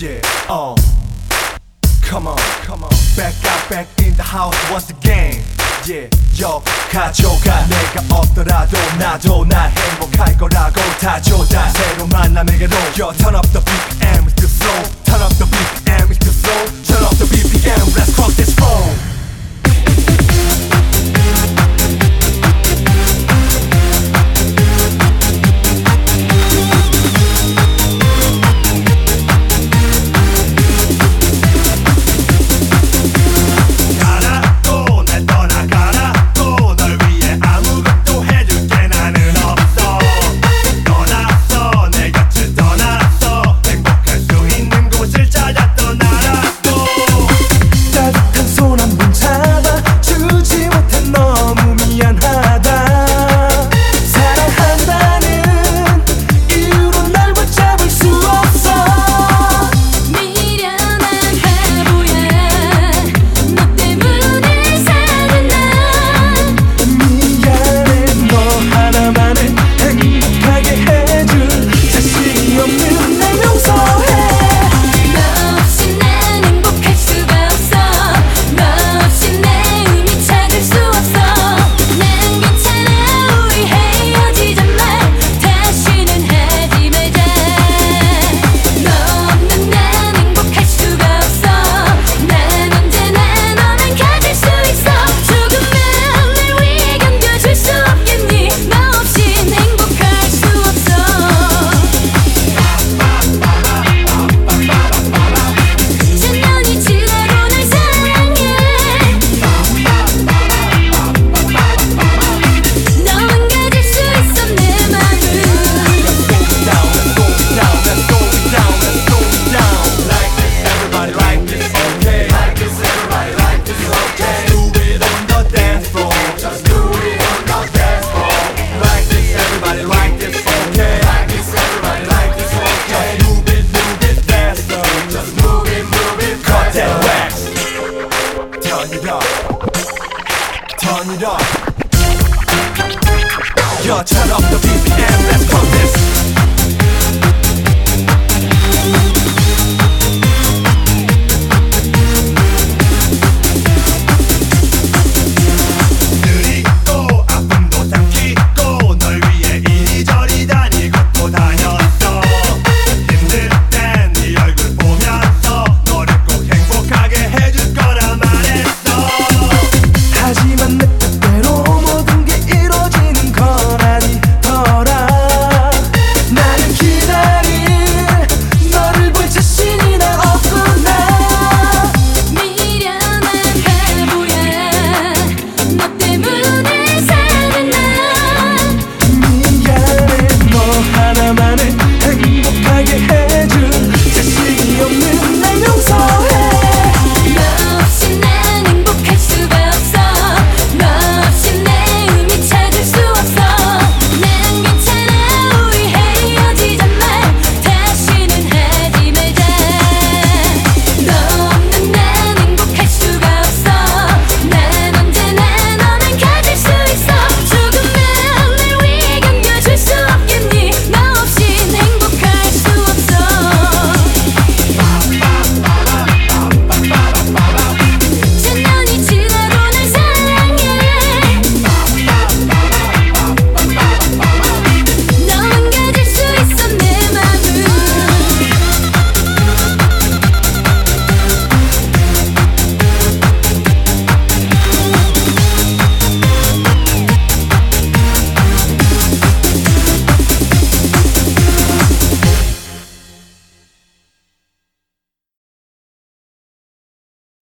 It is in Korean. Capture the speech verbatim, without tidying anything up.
Yeah, oh, come on, come on. Back out, back in the house once again. Yeah, yo, 가져가. 내가 없더라도 나도 날 행복할 거라고 다져다. 새로운 만남에게로. Yo, turn up the B P M with the flow. Turn up the B P M with the flow. Turn up the B P M, let's rock this phone. 없는